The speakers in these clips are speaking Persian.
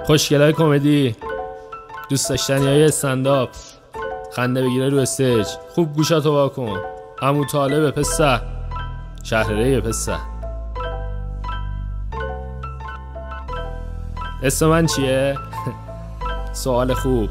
خوشگلای کمدی، دوست داشتنی های استنداپ، خنده بگیره رو استیج، خوب گوشاتو واکن. عمو طالب پسر، شهرره پسر. اسم من چیه؟ سوال خوب.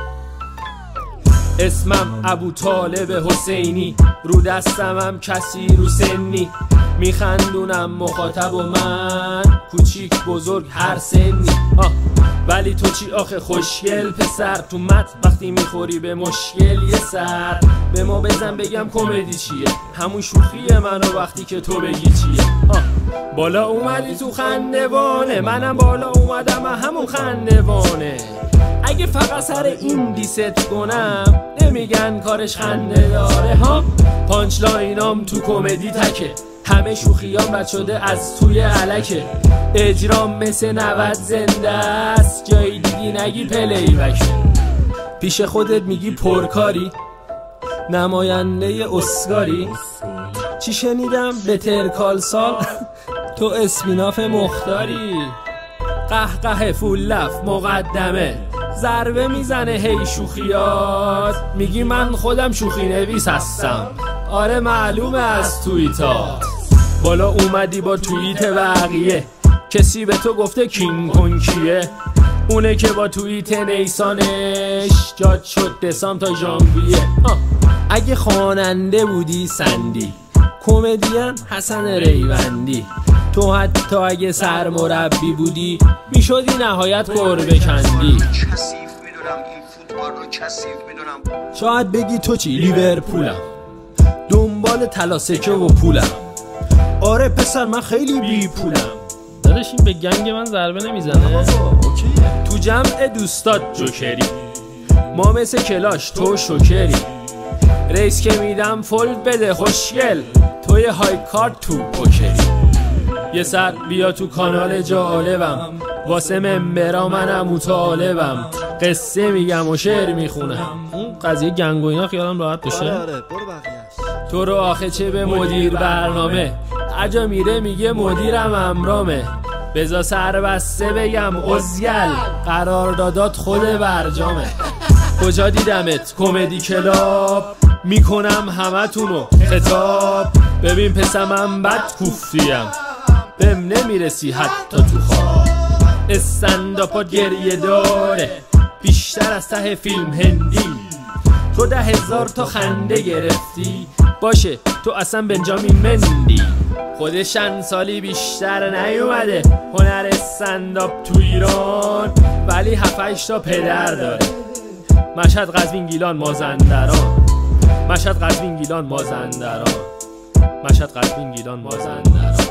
اسمم ابو طالب حسینی، رو دستمم کسی رو سنی، میخندونم مخاطب و من کوچیک بزرگ هر سنی. ولی تو چی آخه خوشگل پسر، تو مت وقتی میخوری به مشکل یه سر به ما بزن بگم کمدی چیه، همون شوخی منو وقتی که تو بگی چیه. بالا اومدی تو خندوانه، منم بالا اومدم همون خندوانه. اگه فقط سر این دیست کنم نمیگن کارش خنده داره ها. پانچ لاینام تو کمدی تکه، همه شوخیام رد شده از توی علکه. اجرام مثل 90 زنده است، جایی دیگی نگی پلی بکه. پیش خودت میگی پرکاری، نماینده اسکاری. چی شنیدم بتر کال سال تو اسمیناف مختاری. قهقه فول لف مقدمه، ضربه میزنه هی شوخیات. میگی من خودم شوخی نویس هستم، آره معلومه از توییتات. بالا اومدی با توییت بقیه، کسی به تو گفته کینگ کن کیه؟ اونه که با توییت نیسانش جاد شد دسام تا ژانویه. اگه خواننده بودی سندی، کمدین حسن ریوندی. تو حتی اگه سرمربی بودی میشدی نهایت گربه کندی. شاید بگی تو چی لیورپولم، دنبال طلا سکه و پولم. آره پسر من خیلی بی پولم. داداش این به گنگ من ضربه نمیزنه. تو جمع دوستات جوکری، ما مثل کلاش تو شوکری. ریس که میدم فولد بده خوشگل، توی های کارت تو پوکری. یه سر بیا تو کانال جالبم، واسه ممبرا منم مطالبم. قصه میگم و شعر میخونم. اون قضیه گنگ و اینا خیالم راحت بشه. آره برو بقیه‌اش. تو رو آخه چه به مدیر برنامه، هر جا میره میگه مدیرم امرامه. بزا سر بسته بگم ازگل، قراردادات خود برجامه. کجا دیدمت کمدی کلاب، میکنم همتونو خطاب. ببین پسر من بد کوفتیم، بهم نمیرسی حتی تو خواب. استنداپات گریه داره بیشتر از ته فیلم هندی. تو 10,000 تا خنده گرفتی، باشه تو اصلا بنجامین مندی. خودش چند سالی بیشتر نیومده هنر استنداپ تو ایران، ولی 7-8 تا پدر داره. مشهد، قزوین، گیلان، مازندران. مشهد، قزوین، گیلان، مازندران. مشهد، قزوین، گیلان، مازندران.